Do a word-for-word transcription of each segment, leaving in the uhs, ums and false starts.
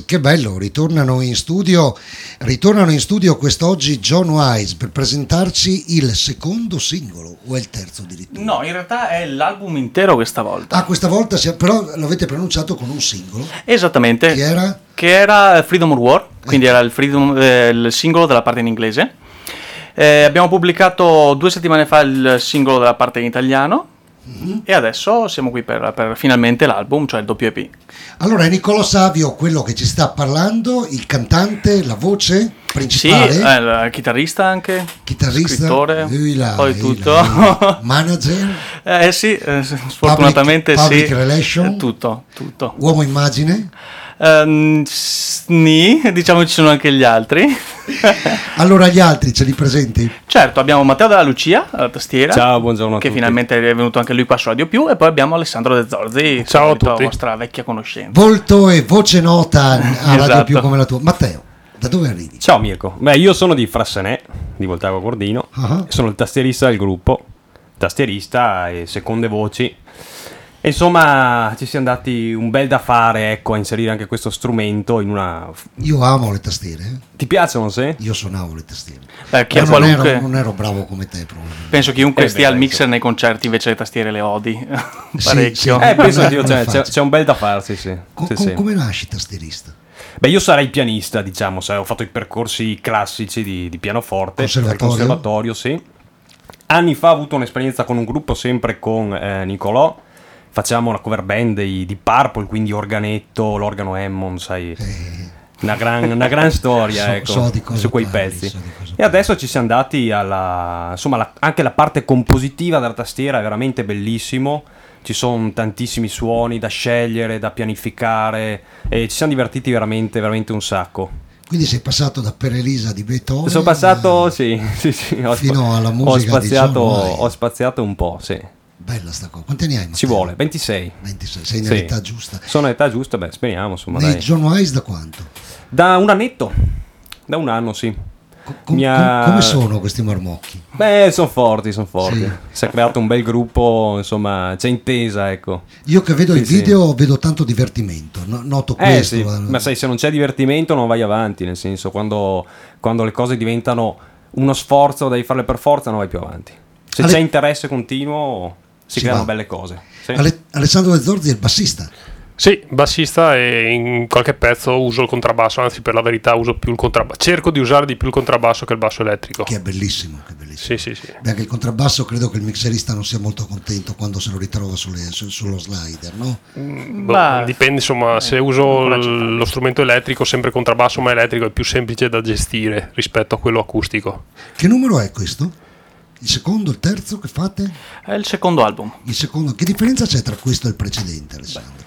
che bello, ritornano in studio, ritornano in studio quest'oggi John Wise per presentarci il secondo singolo, o è il terzo addirittura? No, in realtà è l'album intero questa volta. Ah, questa volta si- però l'avete pronunciato con un singolo? Esattamente. Che era? Che era Freedom or War, quindi era il, Freedom, eh, il singolo della parte in inglese. Eh, abbiamo pubblicato due settimane fa il singolo della parte in italiano. Mm-hmm. E adesso siamo qui per, per finalmente l'album, cioè il doppio E P. Allora è Niccolò Savio quello che ci sta parlando, il cantante, la voce principale. Sì, eh, il chitarrista anche, chitarrista, scrittore, là, poi tutto. Là, manager, eh sì, eh, sfortunatamente public, sì, public relation, tutto, tutto. Uomo immagine. Um, sì, diciamo ci sono anche gli altri. Allora gli altri ce li presenti? Certo, abbiamo Matteo Della Lucia alla tastiera. Ciao, buongiorno a che tutti. finalmente è venuto anche lui qua su Radio Più. E poi abbiamo Alessandro De Zorzi. Ciao a tutti. La nostra vecchia conoscenza. Volto e voce nota a Radio Esatto. Più come la tua. Matteo, da dove arrivi? Ciao Mirko, beh io sono di Frassenè, di Voltago Cordino, Uh-huh. sono il tastierista del gruppo, tastierista e seconde voci. E insomma ci siamo dati un bel da fare, ecco, a inserire anche questo strumento in una... Io amo le tastiere, eh. Ti piacciono, se? Io suonavo le tastiere. Eh, chi Però ha non, qualunque... ero, non ero bravo come te probabilmente. Penso chiunque Eh, stia beh, al mixer nei concerti invece le tastiere le odi Sì, parecchio. sì. Eh, penso non è- che io- non è c'è, c'è, facile. c'è un bel da farsi, sì. Co- Sì, co- sì. Come nasci tastierista? Beh, io sarei pianista, diciamo, sai, ho fatto i percorsi classici di, di pianoforte, Conservatorio? al conservatorio, sì. Anni fa ho avuto un'esperienza con un gruppo sempre con eh, Niccolò, facciamo una cover band di, di Purple, quindi organetto, l'organo Hammond, sai, Eh, una gran, una gran storia, So- ecco, so di cosa su quei parli, pezzi. so di cosa E adesso ci siamo dati alla, insomma, la- anche la parte compositiva della tastiera è veramente bellissimo. Ci sono tantissimi suoni da scegliere, da pianificare e ci siamo divertiti veramente, veramente un sacco. quindi sei passato da Per Elisa di Beethoven Sono passato, a- sì, sì, sì, ho, fino alla ho musica di spaziato, John Wise. ho spaziato un po', sì. Bella sta cosa. Quanti anni hai, Matteo? Ci vuole, ventisei. ventisei, sei Sì. nell'età giusta. Sono all'età giusta, beh, speriamo, insomma, Nei dai. John Wise da quanto? Da un annetto, da un anno, sì. Co- com- Mi ha- com- come sono questi marmocchi? Beh, sono forti, sono forti. Sì. Si è creato un bel gruppo, insomma, c'è intesa, ecco. Io che vedo Sì, i sì. video vedo tanto divertimento, no- noto Eh questo. sì, ma- ma sai, se non c'è divertimento non vai avanti, nel senso, quando, quando le cose diventano uno sforzo, devi farle per forza, non vai più avanti. Se Ale- c'è interesse continuo, si, Si creano va. belle cose. Sì. Ale- Alessandro De Zorzi è il bassista. Sì, bassista, e in qualche pezzo uso il contrabbasso, anzi per la verità uso più il contrabbasso, cerco di usare di più il contrabbasso che il basso elettrico. Che è bellissimo, che è bellissimo. Sì, sì, sì. Beh, anche il contrabbasso credo che il mixerista non sia molto contento quando se lo ritrova sulle- su- sullo slider, no? Boh, Ma- dipende, insomma, se eh, uso ancora l- accettabile. lo strumento elettrico, sempre contrabbasso ma elettrico, è più semplice da gestire rispetto a quello acustico. Che numero è questo? Il secondo, il terzo che fate? È il secondo album. Il secondo, che differenza c'è tra questo e il precedente, Alessandro?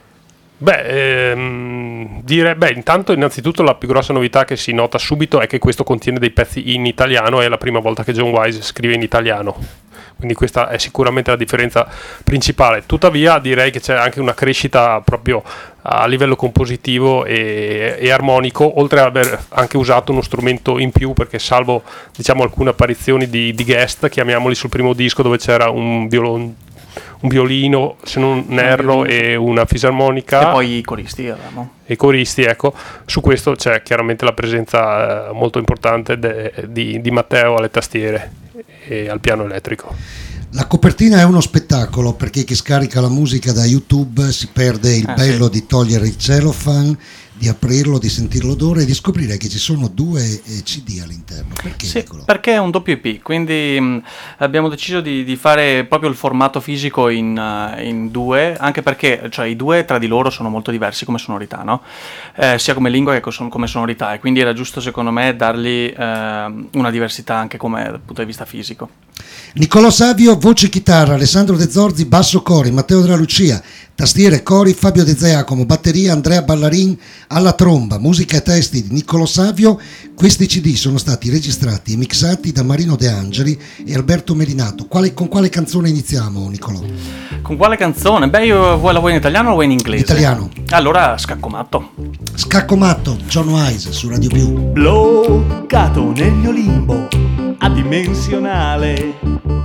Beh, ehm, dire, beh, intanto innanzitutto la più grossa novità che si nota subito è che questo contiene dei pezzi in italiano, è la prima volta che John Wise scrive in italiano, quindi questa è sicuramente la differenza principale. Tuttavia direi che c'è anche una crescita proprio a livello compositivo e, e armonico, oltre ad aver anche usato uno strumento in più, perché salvo diciamo alcune apparizioni di, di guest, chiamiamoli, sul primo disco dove c'era un violon un violino, se non erro, e una fisarmonica E poi i coristi avevamo. e i coristi, ecco. Su questo c'è chiaramente la presenza eh, molto importante de- di, di Matteo alle tastiere e al piano elettrico. La copertina è uno spettacolo, perché chi scarica la musica da YouTube si perde il Ah, bello sì. di togliere il cellophane, di aprirlo, di sentire l'odore e di scoprire che ci sono due eh, C D all'interno. Perché, Sì, Niccolò? perché è un doppio E P, quindi mh, abbiamo deciso di, di fare proprio il formato fisico in, uh, in due, anche perché cioè, i due tra di loro sono molto diversi come sonorità, no? Eh, sia come lingua che cos- come sonorità, e quindi era giusto secondo me dargli eh, una diversità anche come dal punto di vista fisico. Niccolò Savio, voce chitarra, Alessandro De Zorzi, basso cori, Matteo Della Lucia, tastiere cori, Fabio De Zeacomo, batteria, Andrea Ballarin alla tromba, musica e testi di Niccolò Savio. Questi C D sono stati registrati e mixati da Marino De Angeli e Alberto Merinato. Quale, con quale canzone iniziamo, Niccolò? Con quale canzone? Beh, io vuoi la vuoi in italiano o la vuoi in inglese? Italiano. Allora, Scaccomatto. Scacco matto, John Wise su Radio Più. Bloccato nel mio limbo adimensionale,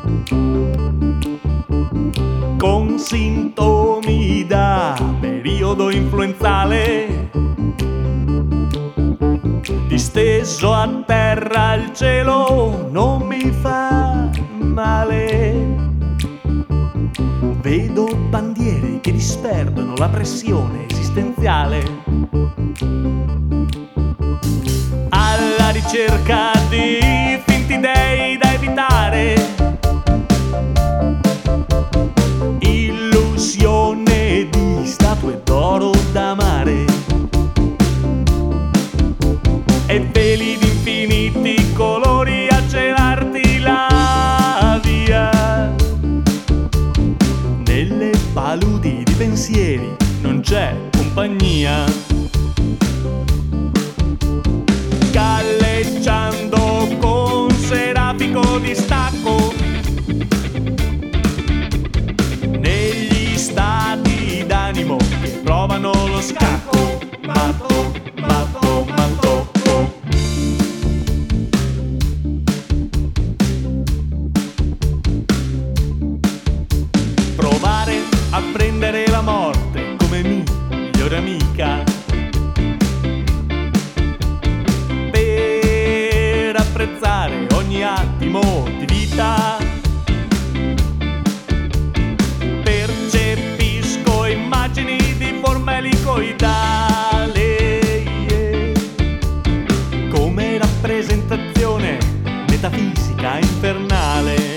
con sintomi da periodo influenzale, sceso a terra, il cielo non mi fa male. Vedo bandiere che disperdono la pressione esistenziale. Alla ricerca di finti dei da evitare. Illusione di statue d'oro da mare. E veli di infiniti colori a celarti la via. Nelle paludi di pensieri non c'è compagnia. Galleggiando con serafico distacco negli stati d'animo che provano lo scacco. Matto, matto, matto. Provare a prendere la morte come migliore amica, per apprezzare ogni attimo di vita. Percepisco immagini di forma elicoidale come rappresentazione metafisica infernale.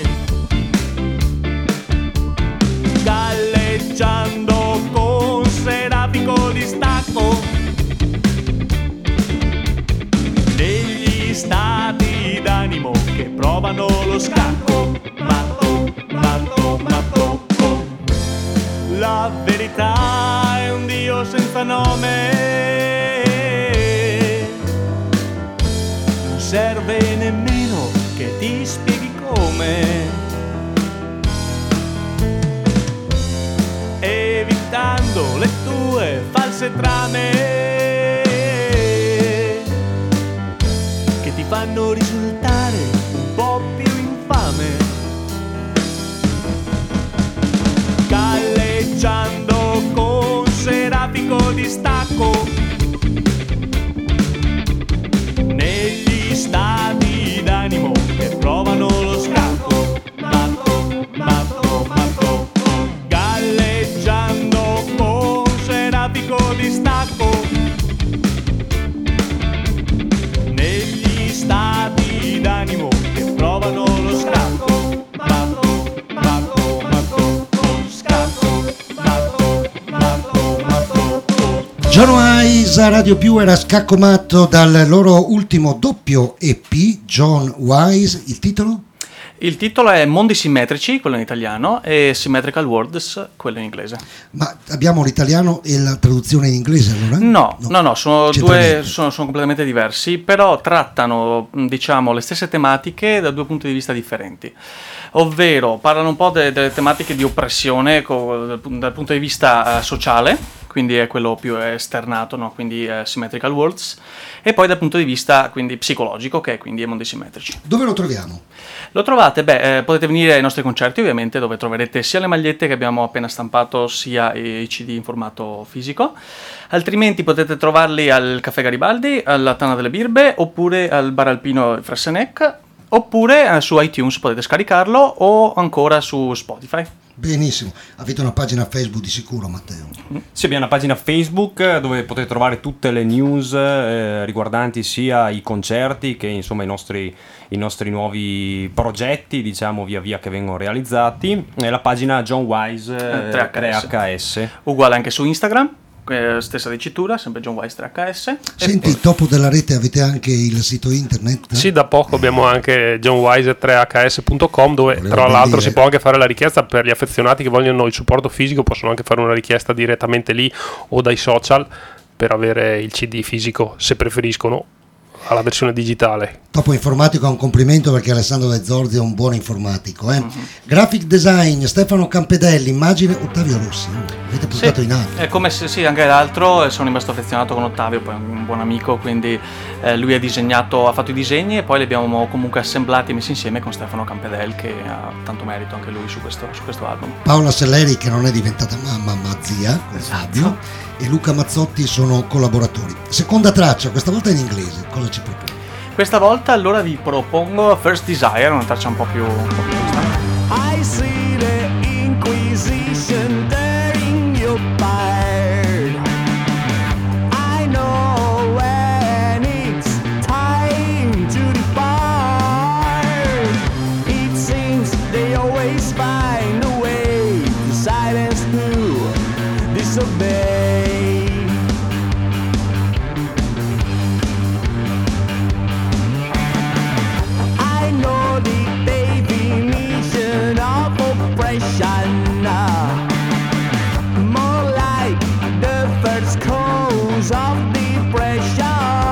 Galleggiando con serafico distacco negli stati d'animo che provano lo scacco. Matto, matto, matto. La verità è un Dio senza nome. Non serve nemmeno che ti spieghi come. Evitando le tue false trame che ti fanno risultare un po' più infame. Galleggiando con serafico distacco negli stati d'animo che provano lo scacco. Matto, matto, matto. Galleggiando con serafico distacco negli stati d'animo che provano lo scacco. Matto, matto, matto, scacco. Matto, matto, matto. John Wise a Radio Più era Scacco Matto dal loro ultimo doppio E P, John Wise. Il titolo? Il titolo è Mondi Simmetrici, quello in italiano, e Symmetrical Worlds, quello in inglese. Ma abbiamo l'italiano e la traduzione in inglese allora? No, no, no, no sono C'entra due niente. sono, sono completamente diversi, però trattano, diciamo, le stesse tematiche da due punti di vista differenti. Ovvero, parlano un po' de- delle tematiche di oppressione co- dal, dal punto di vista uh, sociale, quindi è quello più esternato, no? Quindi uh, Symmetrical Worlds, e poi dal punto di vista quindi psicologico, che è quindi Mondi Simmetrici. Dove lo troviamo? Lo trovate? Beh, eh, potete venire ai nostri concerti ovviamente, dove troverete sia le magliette che abbiamo appena stampato, sia i C D in formato fisico. Altrimenti potete trovarli al Caffè Garibaldi, alla Tana delle Birbe, oppure al Bar Alpino Fressenec, oppure eh, su iTunes potete scaricarlo, o ancora su Spotify. Benissimo. Avete una pagina Facebook di sicuro, Matteo? Sì, abbiamo una pagina Facebook dove potete trovare tutte le news eh, riguardanti sia i concerti che insomma i nostri, i nostri nuovi progetti, diciamo via via che vengono realizzati, e la pagina John Wise eh, tre H S. Uguale anche su Instagram. Eh, stessa dicitura, sempre John Wise tre H S. Senti, poi... dopo della rete avete anche il sito internet? Sì, da poco abbiamo anche john wise tre h s punto com, dove Volevo tra ben l'altro dire. si può anche fare la richiesta per gli affezionati che vogliono il supporto fisico, possono anche fare una richiesta direttamente lì o dai social per avere il C D fisico, se preferiscono, alla versione digitale. Topo Informatico ha un complimento perché Alessandro De Zorzi è un buon informatico. Eh? Uh-huh. Graphic design Stefano Campedelli, immagine Ottavio Rossi. Avete portato sì, in alto. È come se sì, anche l'altro, sono rimasto affezionato con Ottavio, poi è un buon amico, quindi eh, lui ha disegnato, ha fatto i disegni e poi li abbiamo comunque assemblati e messi insieme con Stefano Campedelli, che ha tanto merito anche lui su questo, su questo album. Paola Selleri, che non è diventata mamma ma zia, con Fabio, e Luca Mazzotti sono collaboratori. Seconda traccia, questa volta in inglese, cosa ci propone? Questa volta allora vi propongo First Desire, una traccia un po' più, un po' più questa. I see the Inquisition tearing you apart. I know when it's time to depart. It seems they always find a way to silence who disobey. I know the definition of oppression, more like the first cause of depression.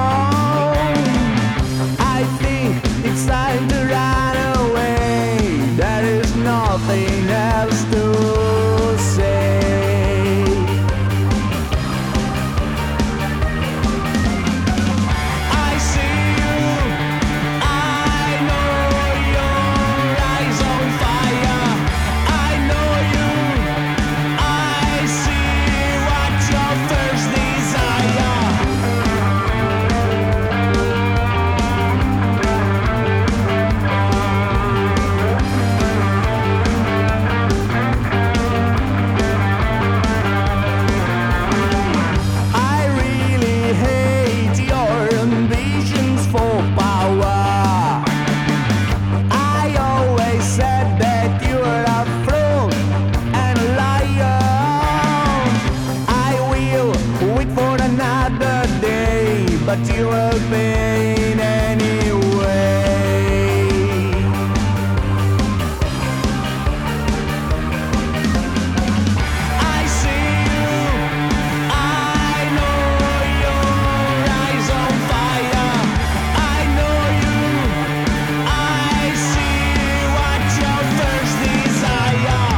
I think it's time to run away. There is nothing else to say. I see you, I know your eyes on fire. I know you, I see what your first desire. I really hate your ambitions for power. I always said that you were a fraud and a liar. I will wait for another day, but you will pain anyway. I see you, I know your eyes on fire. I know you, I see what your first desire.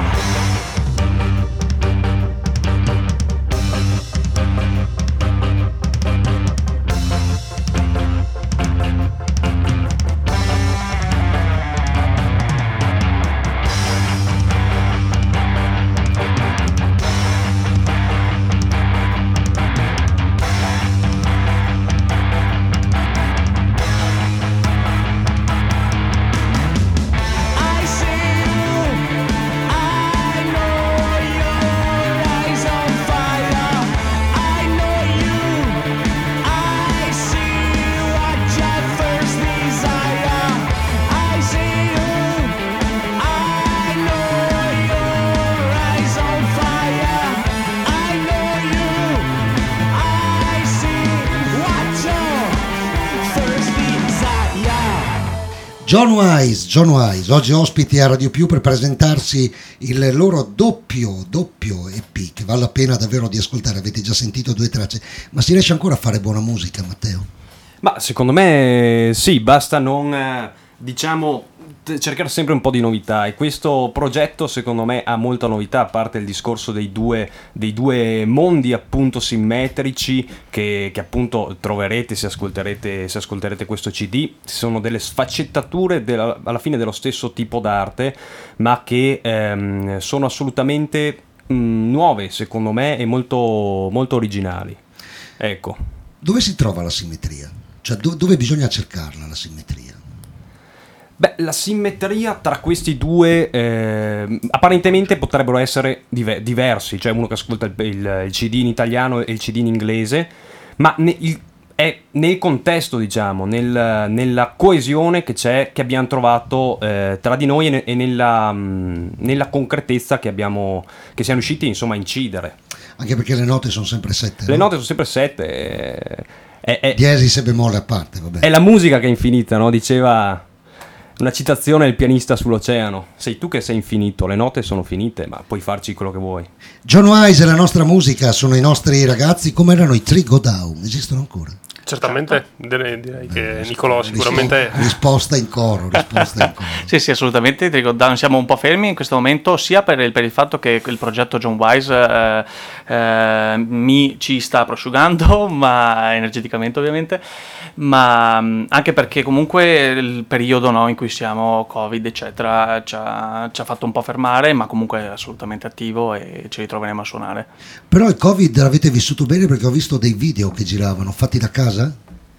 I see you, I know your eyes on fire. I know you, I see what your first desire. I see you, I know your eyes on fire. I know you, I see what your first desire. John Wise, John Wise, oggi ospiti a Radio Più per presentarsi il loro doppio, doppio E P che vale la pena davvero di ascoltare. Avete già sentito due tracce, ma si riesce ancora a fare buona musica, Matteo? Ma secondo me sì, basta non, eh, diciamo, t- cercare sempre un po' di novità, e questo progetto secondo me ha molta novità, a parte il discorso dei due, dei due mondi appunto simmetrici che, che appunto troverete se ascolterete, se ascolterete questo C D. Sono delle sfaccettature della- alla fine dello stesso tipo d'arte, ma che ehm, sono assolutamente mh, nuove secondo me e molto, molto originali. Ecco. Dove si trova la simmetria? Cioè do- dove bisogna cercarla la simmetria? Beh, la simmetria tra questi due eh, apparentemente potrebbero essere dive- diversi, cioè uno che ascolta il, il, il C D in italiano e il C D in inglese, ma ne- il- è nel contesto, diciamo, nel- nella coesione che c'è, che abbiamo trovato eh, tra di noi e, ne- e nella, mh, nella concretezza che abbiamo, che siamo riusciti insomma a incidere. Anche perché le note sono sempre sette. Le no? note sono sempre sette. eh, È, è, Diesis e bemolle a parte, vabbè. è la musica che è infinita, no? Diceva una citazione del pianista sull'oceano: sei tu che sei infinito, le note sono finite, ma puoi farci quello che vuoi. John Wise e la nostra musica sono i nostri ragazzi. Come erano i Three Go Down? Esistono ancora? Certamente, direi, direi che Nicolò sicuramente... Risposta in coro, risposta in coro. Sì, sì, assolutamente. Ti ricordo, siamo un po' fermi in questo momento, sia per il, per il fatto che il progetto John Wise eh, eh, mi ci sta prosciugando, ma energeticamente ovviamente, ma mh, anche perché comunque il periodo, no, in cui siamo, Covid eccetera, ci ha, ci ha fatto un po' fermare, ma comunque è assolutamente attivo e ci ritroveremo a suonare. Però il Covid l'avete vissuto bene, perché ho visto dei video che giravano fatti da casa.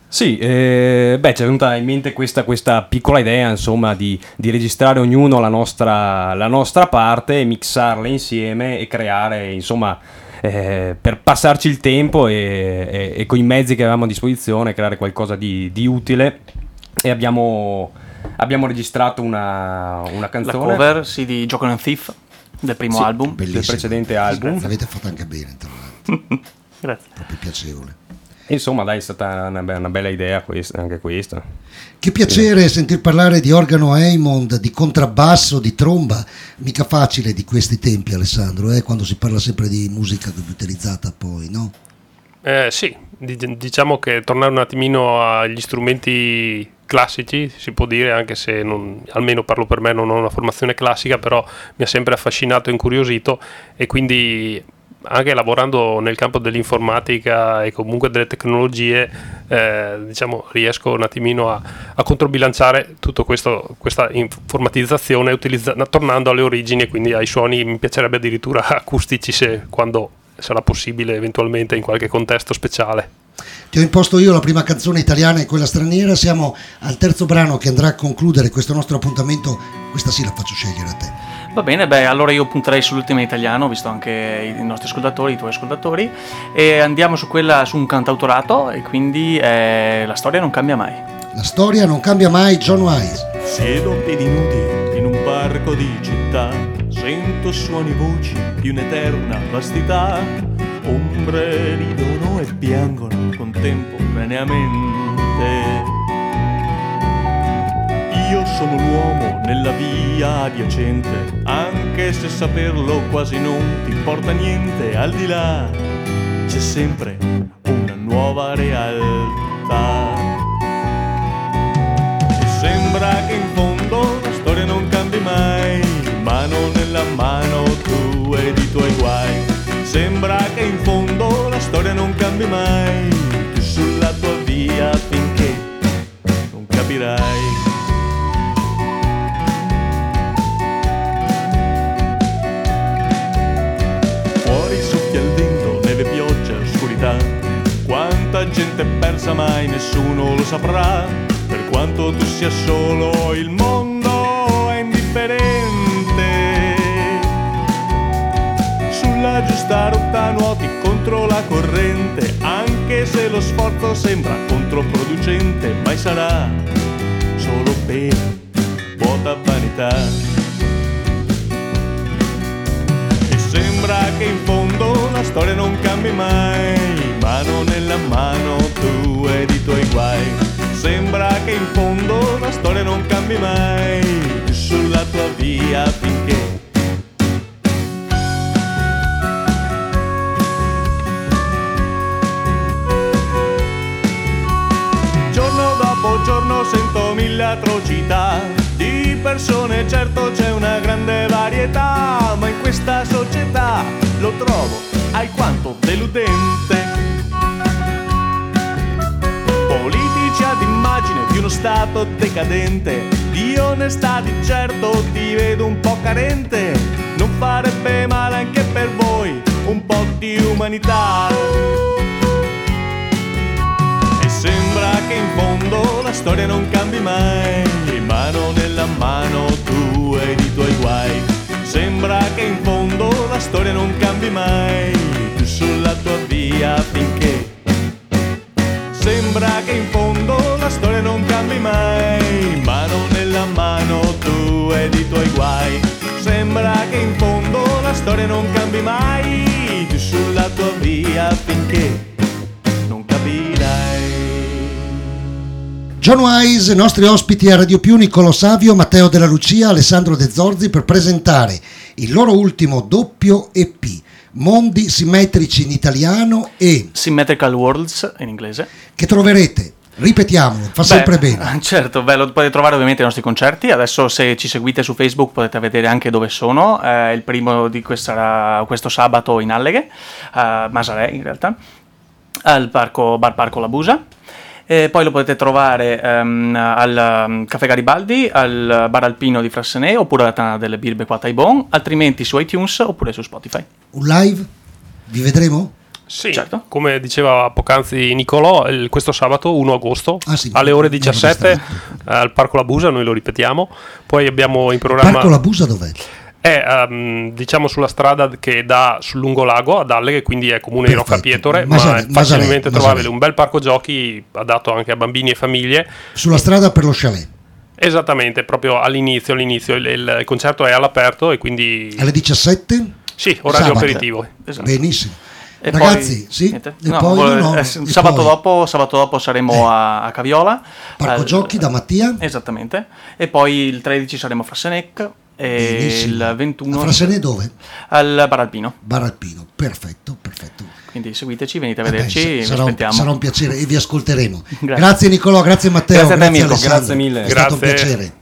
Sì, eh, beh, ci è venuta in mente questa, questa piccola idea, insomma, di, di registrare ognuno la nostra, la nostra parte, mixarle insieme e creare, insomma, eh, per passarci il tempo e, e, e con i mezzi che avevamo a disposizione, creare qualcosa di, di utile. E abbiamo, abbiamo registrato una, una canzone. La cover, sì, di Joker and Thief, del primo Sì, album. bellissimo. Del precedente album. L'avete fatto anche bene, tra l'altro. Grazie. Proprio piacevole. Insomma, dai, è stata una, be- una bella idea questa, anche questa. Che piacere sentir parlare di organo Hammond, di contrabbasso, di tromba. Mica facile di questi tempi, Alessandro, eh? Quando si parla sempre di musica utilizzata poi, no? Eh, sì, diciamo che tornare un attimino agli strumenti classici, si può dire, anche se non, almeno parlo per me, non ho una formazione classica, però mi ha sempre affascinato e incuriosito, e quindi anche lavorando nel campo dell'informatica e comunque delle tecnologie, eh, diciamo, riesco un attimino a, a controbilanciare tutto questo, questa informatizzazione utilizza- tornando alle origini, e quindi ai suoni. Mi piacerebbe addirittura acustici, se quando sarà possibile, eventualmente in qualche contesto speciale. Ti ho imposto io la prima canzone italiana e quella straniera. Siamo al terzo brano che andrà a concludere questo nostro appuntamento. Questa sì la faccio scegliere a te. Va bene, beh, allora io punterei sull'ultima in italiano, visto anche i nostri ascoltatori, i tuoi ascoltatori, e andiamo su quella, su un cantautorato, e quindi eh, La storia non cambia mai. La storia non cambia mai, John Wise. Siedo a piedi nudi in un parco di città, sento suoni, voci di un'eterna vastità, ombre ridono e piangono contemporaneamente. Io sono l'uomo nella via adiacente, anche se saperlo quasi non ti importa niente. Al di là c'è sempre una nuova realtà, e sembra che in fondo la storia non cambi mai, mano nella mano tu ed i tuoi guai. Sembra che in fondo la storia non cambi mai, tu sulla tua via finché non capirai. Quanta gente persa, mai nessuno lo saprà. Per quanto tu sia solo, il mondo è indifferente. Sulla giusta rotta nuoti contro la corrente, anche se lo sforzo sembra controproducente. Mai sarà solo per vuota vanità. E sembra che in fondo la storia non cambi mai, mano nella mano tu ed i tuoi guai. Sembra che in fondo la storia non cambi mai, tu sulla tua via finché giorno dopo giorno sento mille atrocità di persone. Certo c'è una grande varietà, ma in questa società lo trovo alquanto deludente. Politici ad immagine di uno stato decadente, di onestà di certo ti vedo un po' carente. Non farebbe male anche per voi un po' di umanità. E sembra che in fondo la storia non cambi mai, mano nella mano tu ed i tuoi guai. Sembra che in fondo la storia non cambi mai, tu sulla tua via finché. Sembra che in fondo la storia non cambi mai, mano nella mano tu ed i tuoi guai. Sembra che in fondo la storia non cambi mai, tu sulla tua via finché non capirai. John Wise, nostri ospiti a Radio Più, Niccolò Savio, Matteo Della Lucia, Alessandro De Zorzi, per presentare il loro ultimo doppio E P, Mondi simmetrici in italiano e Symmetrical Worlds in inglese, che troverete, ripetiamolo, fa sempre beh, bene. Certo, beh, lo potete trovare ovviamente ai nostri concerti. Adesso, se ci seguite su Facebook, potete vedere anche dove sono. Eh, il primo di questo sarà questo sabato in Alleghe, a Masarè in realtà, al parco, Bar Parco La Busa. E poi lo potete trovare um, al um, Caffè Garibaldi, al Bar Alpino di Frassenè, oppure alla Tana delle Birbe qua a Taibon, altrimenti su iTunes oppure su Spotify. Un live? Vi vedremo? Sì, certo. Come diceva poc'anzi Nicolò, il- questo sabato uno agosto Ah, sì, alle ore mi ero diciassette distratto. eh, al Parco La Busa, noi lo ripetiamo. Poi abbiamo in programma Parco La Busa dov'è? è ehm, diciamo sulla strada che dà sul lungolago a Dalle, che quindi è comune di Perfetto. Rocca Pietore, Masale- ma è facilmente Masale- trovabile. Masale. Un bel parco giochi adatto anche a bambini e famiglie. Sulla strada per lo chalet, Esattamente, proprio all'inizio, all'inizio il, il- il concerto è all'aperto e quindi alle diciassette? sì, orario Sabato. aperitivo. Esatto. Benissimo. E Ragazzi, poi, sì? niente. E No, poi vole- no, no, eh, e sabato, poi- dopo, sabato dopo saremo Eh. a, a Caviola. Parco al- giochi da Mattia? Esattamente. E poi il tredici saremo a Frassenec e Benissimo. il ventuno A Frassenè dove? al Bar Alpino. Bar Alpino, perfetto, perfetto. Quindi seguiteci, venite a Eh beh, vederci, sa- vi sarà, un, aspettiamo. sarà un piacere e vi ascolteremo. Grazie. Grazie Nicolò, grazie Matteo, Grazie a te, grazie Mirko. Alessandro. Grazie mille. È stato un Grazie. piacere.